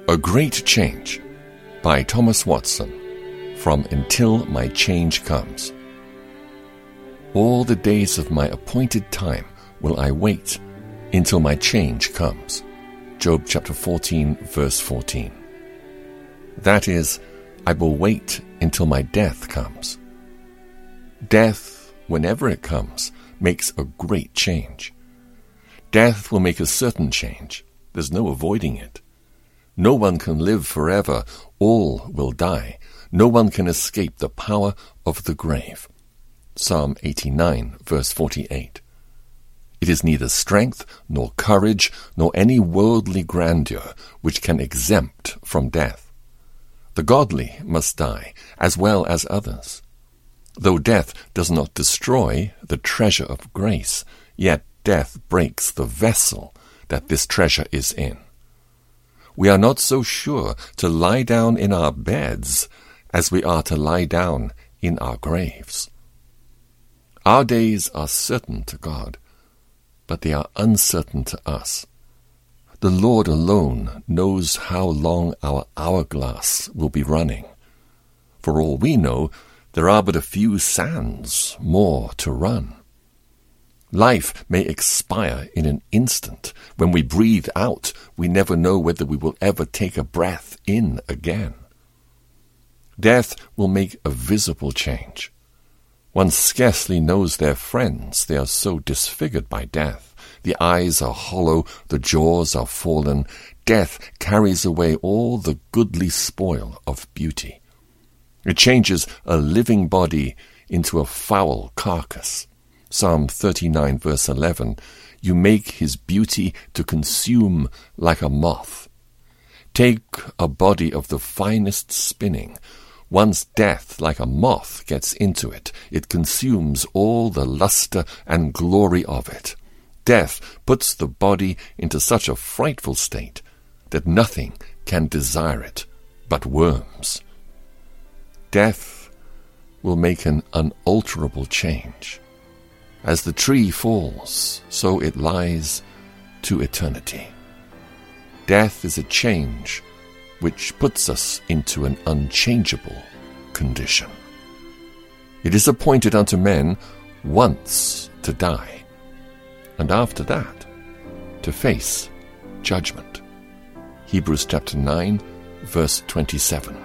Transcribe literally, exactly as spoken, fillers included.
A Great Change by Thomas Watson, from Until My Change Comes. All the days of my appointed time will I wait until my change comes. Job chapter fourteen, verse fourteen. That is, I will wait until my death comes. Death, whenever it comes, makes a great change. Death will make a certain change. There's no avoiding it. No one can live forever. All will die. No one can escape the power of the grave. Psalm eighty-nine, verse forty-eight. It is neither strength, nor courage, nor any worldly grandeur which can exempt from death. The godly must die, as well as others. Though death does not destroy the treasure of grace, yet death breaks the vessel that this treasure is in. We are not so sure to lie down in our beds as we are to lie down in our graves. Our days are certain to God, but they are uncertain to us. The Lord alone knows how long our hourglass will be running. For all we know, there are but a few sands more to run. Life may expire in an instant. When we breathe out, we never know whether we will ever take a breath in again. Death will make a visible change. One scarcely knows their friends, they are so disfigured by death. The eyes are hollow, the jaws are fallen. Death carries away all the goodly spoil of beauty. It changes a living body into a foul carcass. Psalm thirty-nine, verse eleven, you make his beauty to consume like a moth. Take a body of the finest spinning. Once death, like a moth, gets into it, it consumes all the luster and glory of it. Death puts the body into such a frightful state that nothing can desire it but worms. Death will make an unalterable change. As the tree falls, so it lies to eternity. Death is a change which puts us into an unchangeable condition. It is appointed unto men once to die, and after that to face judgment. Hebrews chapter nine, verse twenty-seven.